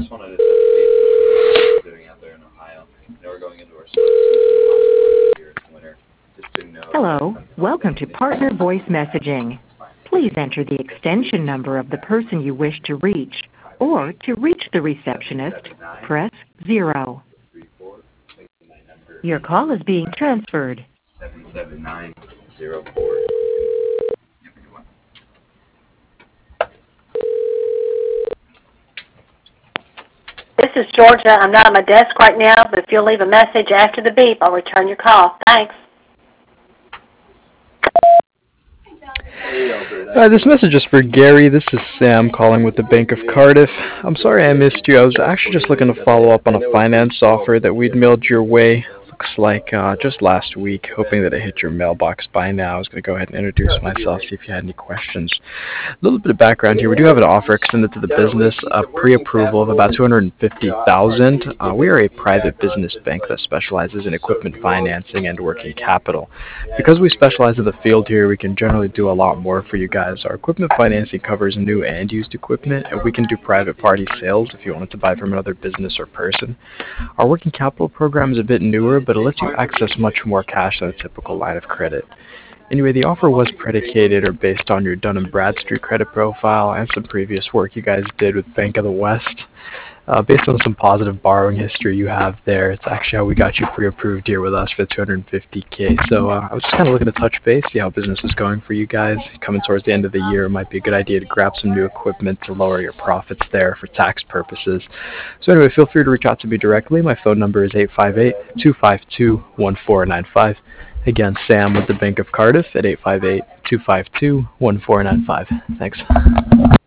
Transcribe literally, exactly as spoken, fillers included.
just wanted to touch base and see how you're doing out there in Ohio. You know, we're going into our slow season here this winter. Just to know. Hello. Welcome to Partner Voice Messaging. Please enter the extension number of the person you wish to reach, or to reach the receptionist, press zero. Your call is being transferred. seven seven nine zero four. This is Georgia. I'm not at my desk right now, but if you'll leave a message after the beep, I'll return your call. Thanks. Hi, this message is for Gary. This is Sam calling with the Bank of Cardiff. I'm sorry I missed you. I was actually just looking to follow up on a finance offer that we'd mailed your way. Looks like uh, just last week, hoping that it hit your mailbox by now. I was going to go ahead and introduce myself, see if you had any questions. A little bit of background here. We do have an offer extended to the business, a pre-approval of about two hundred fifty thousand dollars. Uh, we are a private business bank that specializes in equipment financing and working capital. Because we specialize in the field here, we can generally do a lot more for you guys. Our equipment financing covers new and used equipment, and we can do private party sales if you wanted to buy from another business or person. Our working capital program is a bit newer, but it lets you access much more cash than a typical line of credit. Anyway, the offer was predicated or based on your Dun and Bradstreet credit profile and some previous work you guys did with Bank of the West. Uh, based on some positive borrowing history you have there, it's actually how we got you pre-approved here with us for two hundred fifty K. So uh, I was just kind of looking to touch base, see how business is going for you guys. Coming towards the end of the year, it might be a good idea to grab some new equipment to lower your profits there for tax purposes. So anyway, feel free to reach out to me directly. My phone number is eight five eight, two five two, one four nine five. Again, Sam with the Bank of Cardiff at eight five eight, two five two, one four nine five. Thanks.